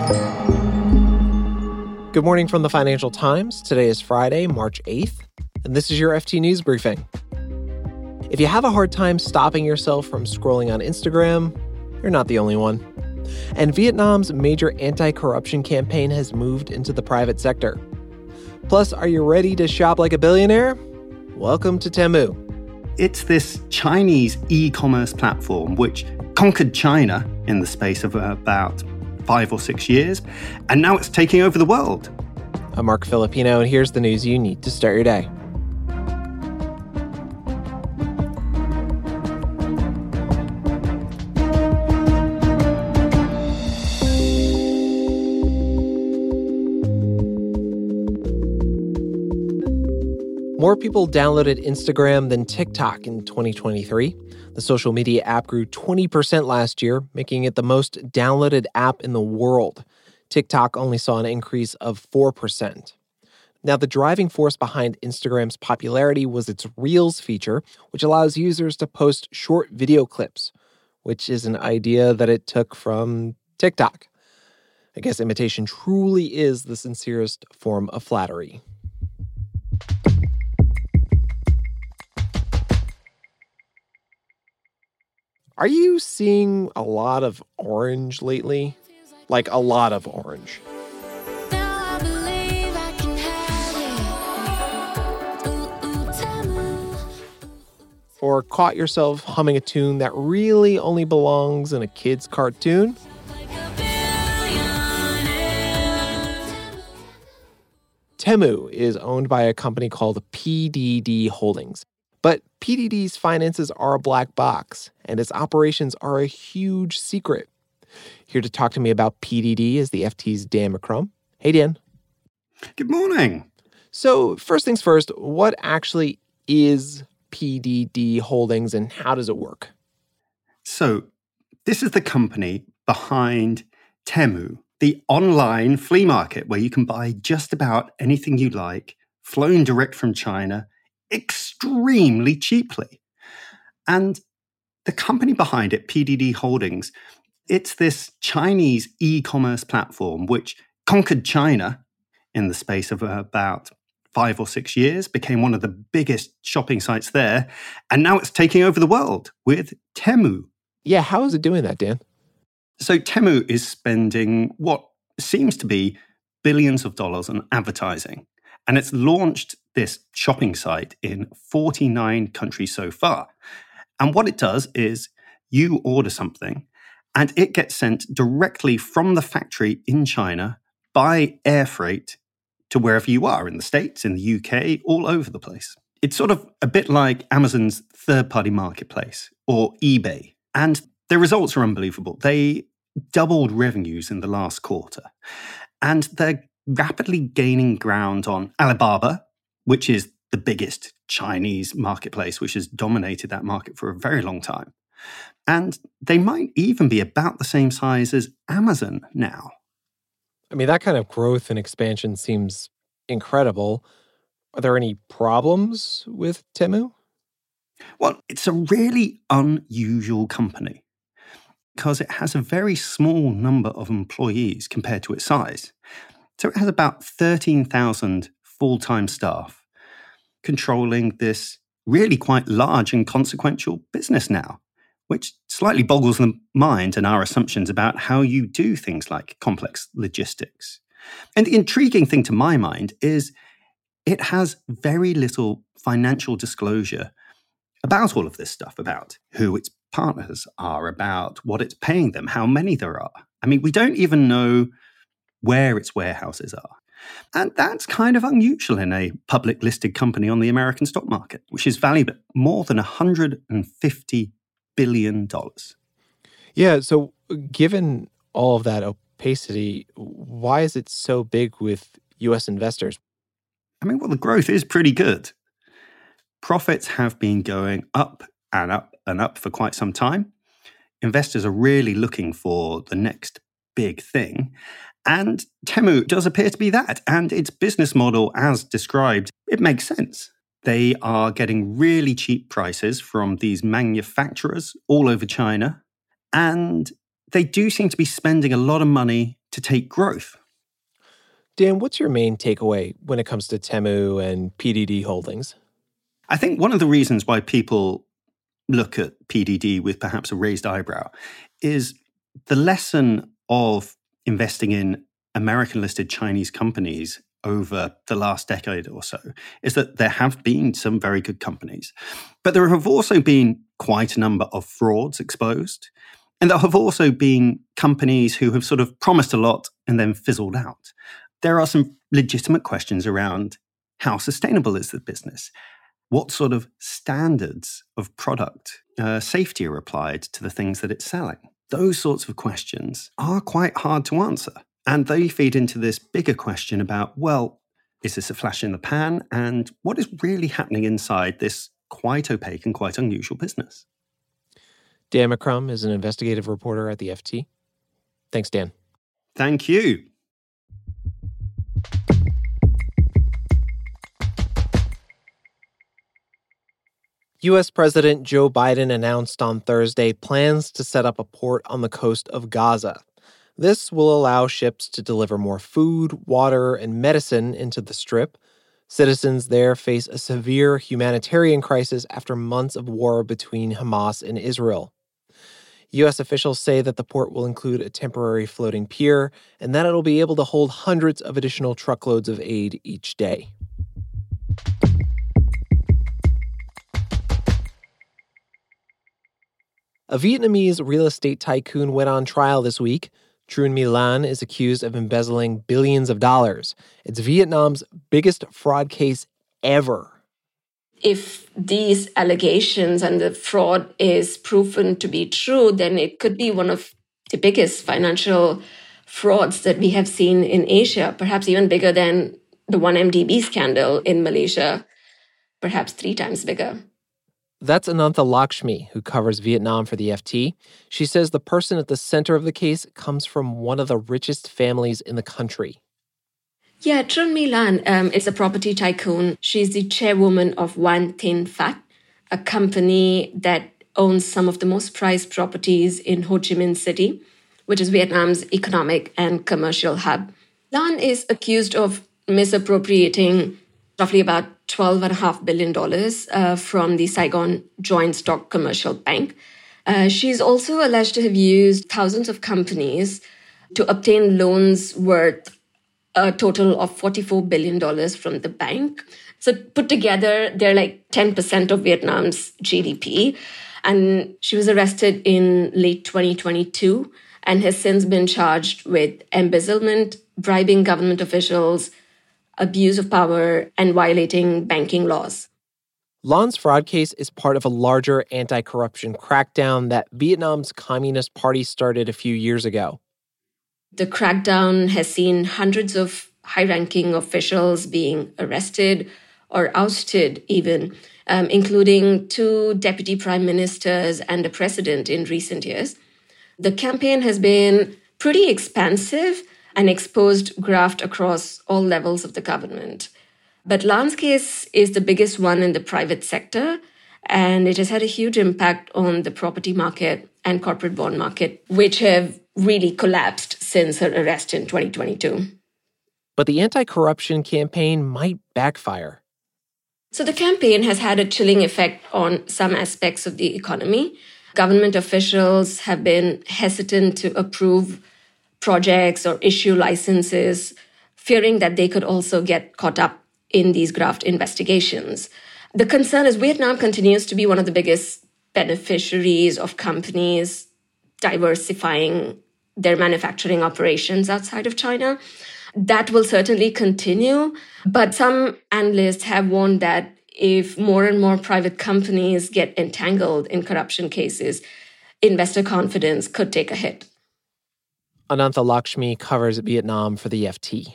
Good morning from the Financial Times. Today is Friday, March 8th, and this is your FT News Briefing. If you have a hard time stopping yourself from scrolling on Instagram, you're not the only one. And Vietnam's major anti-corruption campaign has moved into the private sector. Plus, are you ready to shop like a billionaire? Welcome to Temu. It's this Chinese e-commerce platform which conquered China in the space of about 5 or 6 years, and now it's taking over the world. I'm Mark Filipino, and here's the news you need to start your day. More people downloaded Instagram than TikTok in 2023. The social media app grew 20% last year, making it the most downloaded app in the world. TikTok only saw an increase of 4%. Now, the driving force behind Instagram's popularity was its Reels feature, which allows users to post short video clips, which is an idea that it took from TikTok. I guess imitation truly is the sincerest form of flattery. Are you seeing a lot of orange lately? Like a lot of orange. Or caught yourself humming a tune that really only belongs in a kid's cartoon? Temu is owned by a company called PDD Holdings. But PDD's finances are a black box, and its operations are a huge secret. Here to talk to me about PDD is the FT's Dan McCrum. Hey, Dan. Good morning. So first things first, what actually is PDD Holdings and how does it work? So this is the company behind Temu, the online flea market where you can buy just about anything you like, flown direct from China, extremely cheaply. And the company behind it, PDD Holdings, it's this Chinese e-commerce platform which conquered China in the space of about 5 or 6 years, became one of the biggest shopping sites there, and now it's taking over the world with Temu. Yeah, how is it doing that, Dan? So Temu is spending what seems to be billions of dollars on advertising. And it's launched this shopping site in 49 countries so far. And what it does is you order something and it gets sent directly from the factory in China by air freight to wherever you are, in the States, in the UK, all over the place. It's sort of a bit like Amazon's third-party marketplace or eBay. And the results are unbelievable. They doubled revenues in the last quarter. And they're rapidly gaining ground on Alibaba, which is the biggest Chinese marketplace, which has dominated that market for a very long time. And they might even be about the same size as Amazon now. I mean, that kind of growth and expansion seems incredible. Are there any problems with Temu? Well, it's a really unusual company because it has a very small number of employees compared to its size. So it has about 13,000 full-time staff controlling this really quite large and consequential business now, which slightly boggles the mind and our assumptions about how you do things like complex logistics. And the intriguing thing to my mind is it has very little financial disclosure about all of this stuff, about who its partners are, about what it's paying them, how many there are. I mean, we don't even know where its warehouses are. And that's kind of unusual in a public listed company on the American stock market, which is valued at more than $150 billion. Yeah, so given all of that opacity, why is it so big with U.S. investors? I mean, well, the growth is pretty good. Profits have been going up and up and up for quite some time. Investors are really looking for the next big thing. And Temu does appear to be that. And its business model, as described, it makes sense. They are getting really cheap prices from these manufacturers all over China. And they do seem to be spending a lot of money to to take growth. Dan, what's your main takeaway when it comes to Temu and PDD Holdings? I think one of the reasons why people look at PDD with perhaps a raised eyebrow is the lesson of investing in American-listed Chinese companies over the last decade or so is that there have been some very good companies, but there have also been quite a number of frauds exposed, and there have also been companies who have sort of promised a lot and then fizzled out. There are some legitimate questions around how sustainable is the business? What sort of standards of product safety are applied to the things that it's selling? Those sorts of questions are quite hard to answer. And they feed into this bigger question about, well, is this a flash in the pan? And what is really happening inside this quite opaque and quite unusual business? Dan McCrum is an investigative reporter at the FT. Thanks, Dan. Thank you. U.S. President Joe Biden announced on Thursday plans to set up a port on the coast of Gaza. This will allow ships to deliver more food, water, and medicine into the Strip. Citizens there face a severe humanitarian crisis after months of war between Hamas and Israel. U.S. officials say that the port will include a temporary floating pier and that it'll be able to hold hundreds of additional truckloads of aid each day. A Vietnamese real estate tycoon went on trial this week. Truong My Lan is accused of embezzling billions of dollars. It's Vietnam's biggest fraud case ever. If these allegations and the fraud is proven to be true, then it could be one of the biggest financial frauds that we have seen in Asia, perhaps even bigger than the 1MDB scandal in Malaysia, perhaps 3 times bigger. That's Anantha Lakshmi, who covers Vietnam for the FT. She says the person at the center of the case comes from one of the richest families in the country. Yeah, Truong My Lan is a property tycoon. She's the chairwoman of Van Thien Phat, a company that owns some of the most prized properties in Ho Chi Minh City, which is Vietnam's economic and commercial hub. Lan is accused of misappropriating roughly about $12.5 billion from the Saigon Joint Stock Commercial Bank. She's also alleged to have used thousands of companies to obtain loans worth a total of $44 billion from the bank. So put together, they're like 10% of Vietnam's GDP. And she was arrested in late 2022 and has since been charged with embezzlement, bribing government officials, abuse of power, and violating banking laws. Lan's fraud case is part of a larger anti-corruption crackdown that Vietnam's Communist Party started a few years ago. The crackdown has seen hundreds of high-ranking officials being arrested or ousted even, including 2 deputy prime ministers and a president in recent years. The campaign has been pretty expansive and exposed graft across all levels of the government. But Lan's case is the biggest one in the private sector, and it has had a huge impact on the property market and corporate bond market, which have really collapsed since her arrest in 2022. But the anti-corruption campaign might backfire. So the campaign has had a chilling effect on some aspects of the economy. Government officials have been hesitant to approve projects or issue licenses, fearing that they could also get caught up in these graft investigations. The concern is Vietnam continues to be one of the biggest beneficiaries of companies diversifying their manufacturing operations outside of China. That will certainly continue, but some analysts have warned that if more and more private companies get entangled in corruption cases, investor confidence could take a hit. Anantha Lakshmi covers Vietnam for the FT.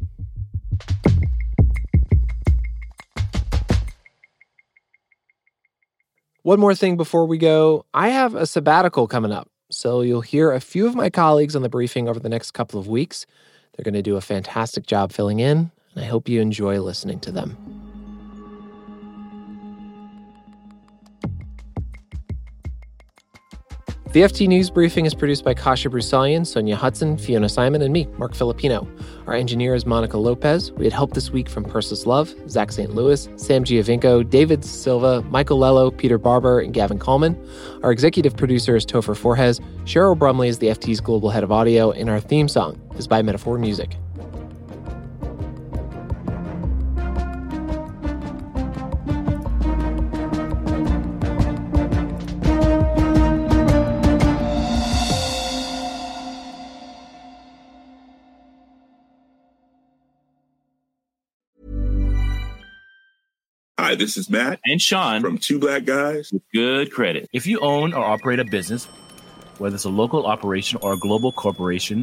One more thing before we go. I have a sabbatical coming up, so you'll hear a few of my colleagues on the briefing over the next couple of weeks. They're going to do a fantastic job filling in, and I hope you enjoy listening to them. The FT News Briefing is produced by Kasia Brusalian, Sonia Hudson, Fiona Simon, and me, Mark Filipino. Our engineer is Monica Lopez. We had help this week from Persis Love, Zach St. Louis, Sam Giovinco, David Silva, Michael Lello, Peter Barber, and Gavin Coleman. Our executive producer is Topher Forhez. Cheryl Brumley is the FT's global head of audio, and our theme song is by Metaphor Music. Hi, this is Matt and Sean from Two Black Guys with Good Credit. If you own or operate a business, whether it's a local operation or a global corporation,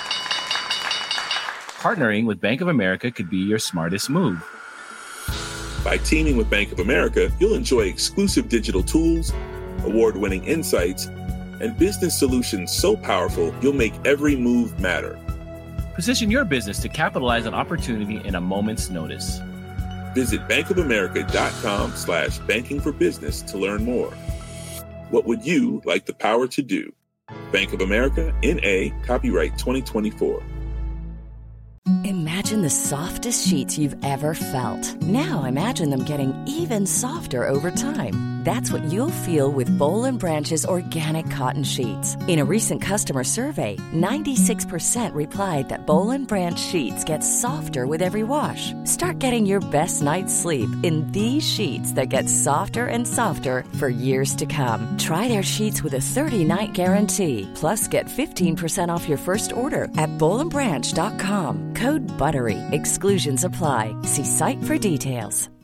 partnering with Bank of America could be your smartest move. By teaming with Bank of America, you'll enjoy exclusive digital tools, award-winning insights, and business solutions so powerful you'll make every move matter. Position your business to capitalize on opportunity in a moment's notice. Visit bankofamerica.com/banking for business to learn more. What would you like the power to do? Bank of America, N.A., copyright 2024. Imagine the softest sheets you've ever felt. Now imagine them getting even softer over time. That's what you'll feel with Boll & Branch's organic cotton sheets. In a recent customer survey, 96% replied that Boll & Branch sheets get softer with every wash. Start getting your best night's sleep in these sheets that get softer and softer for years to come. Try their sheets with a 30-night guarantee. Plus, get 15% off your first order at bollandbranch.com. Code BUTTERY. Exclusions apply. See site for details.